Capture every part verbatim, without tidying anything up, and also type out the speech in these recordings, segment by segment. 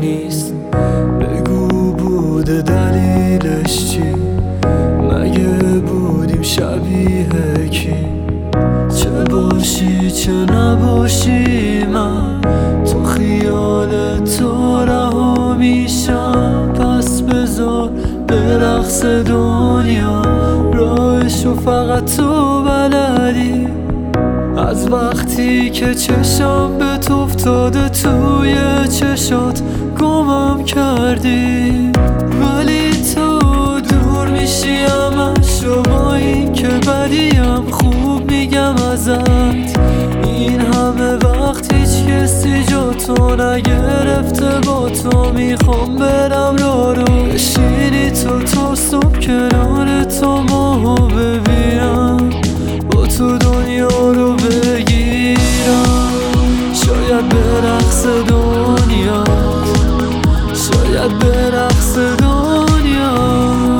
نیست. بگو بوده دلیلش چی؟ مگه بودیم شبیه کی؟ چه باشی چه نباشی من تو خیال تو رها میشم. پس بذار به رقص دنیا راهشو فقط تو بلدی. از وقتی که چشم به تو افتاده توی چشات گمم کردی. ولی تو دور میشی همش و با این که بدیم خوب میگم ازت. این همه وقت هیچ کسی جا تو نگرفته. با تو میخوام برم را رو بشینی تو تا صبح کنار تو ماهو ببینم. با تو دنیا رو بگیرم. شاید به رقص دنیا، شاید به رقص دنیا.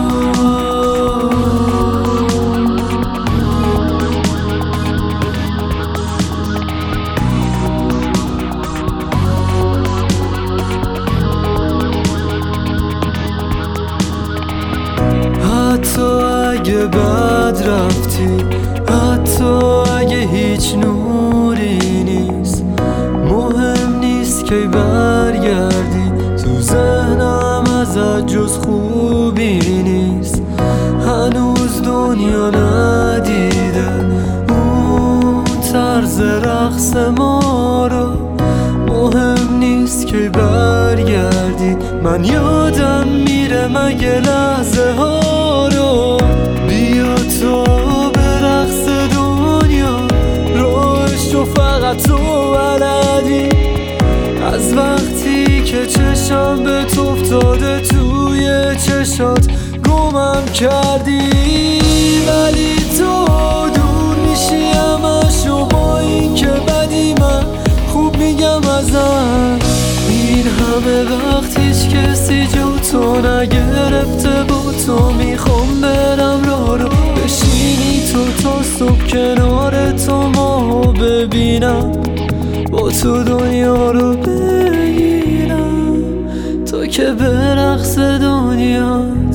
حتی اگه بد رفتی، حتی اگه هیچ نوری نیست، مهم نیست که برگردی. تو ذهنم ازت جز خوبی نیست. هنوز دنیا ندیده اون طرز رقص ما رو. مهم نیست که برگردی، من یادم میره مگه لحظه ها رو. بیا تو به رقص دنیا راهش رو فقط تو بلدی. از وقتی که چشم به تو افتاده توی چشات گمم کردی. ولی تو دور میشی همش و با این که بدی من خوب میگم ازت. این همه وقت هیچ کسی جو تو نگرفته. با تو میخوام برم راه رو بشینی تو تا صبح کنار تو ماهو ببینم. با تو دنیا رو بگیرم. تو که به رقص دنیا